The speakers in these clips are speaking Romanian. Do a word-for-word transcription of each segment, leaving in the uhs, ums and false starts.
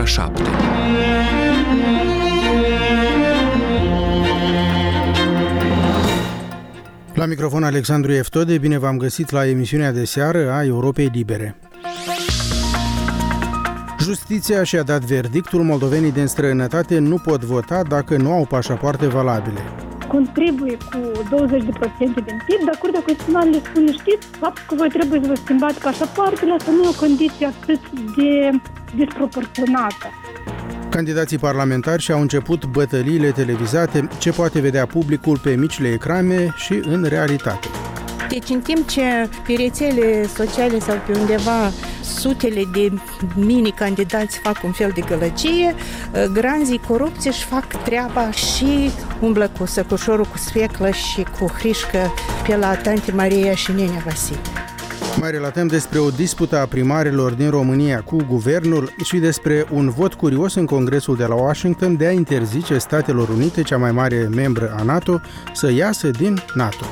ora șapte. La microfon Alexandru Eftode, bine v-am găsit la emisiunea de seară a Europei Libere. Justiția și-a dat verdictul, moldovenii din străinătate nu pot vota dacă nu au pașapoarte valabile. Contribuie cu douăzeci la sută din P I B, dar Curtea Constituțională le spune, știți, faptul că voi trebuie să vă schimbați pașapoartele, asta nu e o condiție atât de disproporționată. Candidații parlamentari și-au început bătăliile televizate, ce poate vedea publicul pe micile ecrane și în realitate. Deci în timp ce pe rețele sociale sau pe undeva sutele de mini-candidați fac un fel de gălăgie, granzii corupții își fac treaba și umblă cu săcușorul, cu sfeclă și cu hrișcă pe la Tante Maria și Nenea Vasile. Mai relatăm despre o dispută a primarilor din România cu guvernul și despre un vot curios în Congresul de la Washington de a interzice Statelor Unite, cea mai mare membră a NATO, să iasă din NATO.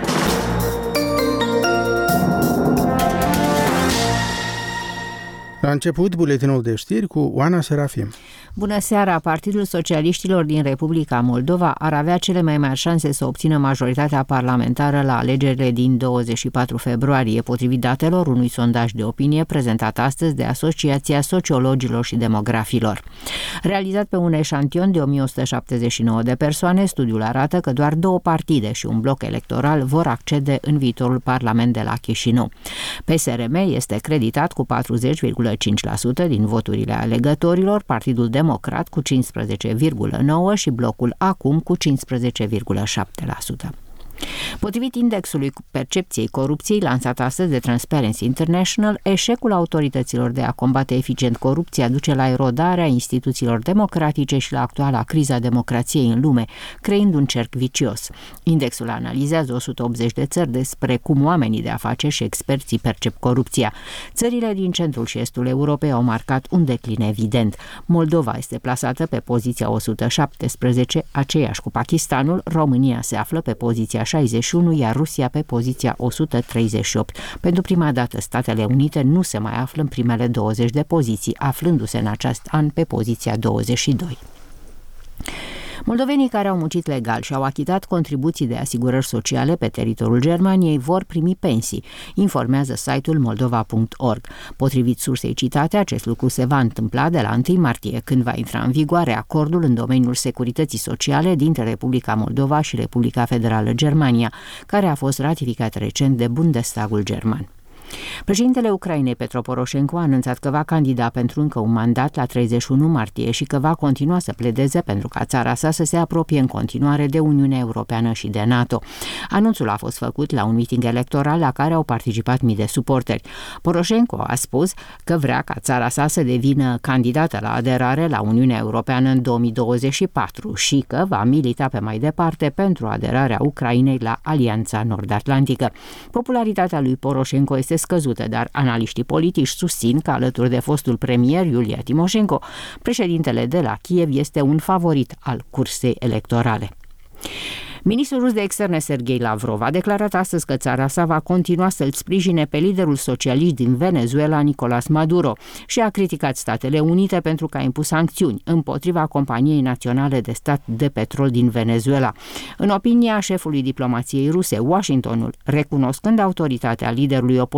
La început, buletinul de știri cu Oana Serafim. Bună seara! Partidul Socialiștilor din Republica Moldova ar avea cele mai mari șanse să obțină majoritatea parlamentară la alegerile din douăzeci și patru februarie, potrivit datelor unui sondaj de opinie prezentat astăzi de Asociația Sociologilor și Demografilor. Realizat pe un eșantion de o mie o sută șaptezeci și nouă de persoane, studiul arată că doar două partide și un bloc electoral vor accede în viitorul Parlament de la Chișinău. P S R M este creditat cu patruzeci virgulă cinci la sută din voturile alegătorilor, Partidul Democrat cu cincisprezece virgulă nouă la sută și blocul Acum cu cincisprezece virgulă șapte la sută. Potrivit indexului percepției corupției lansat astăzi de Transparency International, eșecul autorităților de a combate eficient corupția duce la erodarea instituțiilor democratice și la actuala criza democrației în lume, creând un cerc vicios. Indexul analizează o sută optzeci de țări despre cum oamenii de afaceri și experții percep corupția. Țările din centrul și estul Europei au marcat un declin evident. Moldova este plasată pe poziția o sută șaptesprezece, aceeași cu Pakistanul, România se află pe poziția șaizeci și unu, iar Rusia pe poziția o sută treizeci și opt. Pentru prima dată, Statele Unite nu se mai află în primele douăzeci de poziții, aflându-se în acest an pe poziția douăzeci și doi. Moldovenii care au muncit legal și au achitat contribuții de asigurări sociale pe teritoriul Germaniei vor primi pensii, informează site-ul moldova punct org. Potrivit sursei citate, acest lucru se va întâmpla de la întâi martie, când va intra în vigoare acordul în domeniul securității sociale dintre Republica Moldova și Republica Federală Germania, care a fost ratificat recent de Bundestagul german. Președintele Ucrainei, Petro Poroșenko, a anunțat că va candida pentru încă un mandat la treizeci și unu martie și că va continua să pledeze pentru ca țara sa să se apropie în continuare de Uniunea Europeană și de NATO. Anunțul a fost făcut la un miting electoral la care au participat mii de suporteri. Poroșenko a spus că vrea ca țara sa să devină candidată la aderare la Uniunea Europeană în două mii douăzeci și patru și că va milita pe mai departe pentru aderarea Ucrainei la Alianța Nord-Atlantică. Popularitatea lui Poroșenko este scăzută, dar analiștii politici susțin că alături de fostul premier Iulia Timoșenko, președintele de la Kiev este un favorit al cursei electorale. Ministrul rus de externe Sergei Lavrov a declarat astăzi că țara sa va continua să-l sprijine pe liderul socialist din Venezuela, Nicolás Maduro, și a criticat Statele Unite pentru că a impus sancțiuni împotriva companiei naționale de stat de petrol din Venezuela. În opinia șefului diplomației ruse, Washingtonul, recunoscând autoritatea liderului opoziției,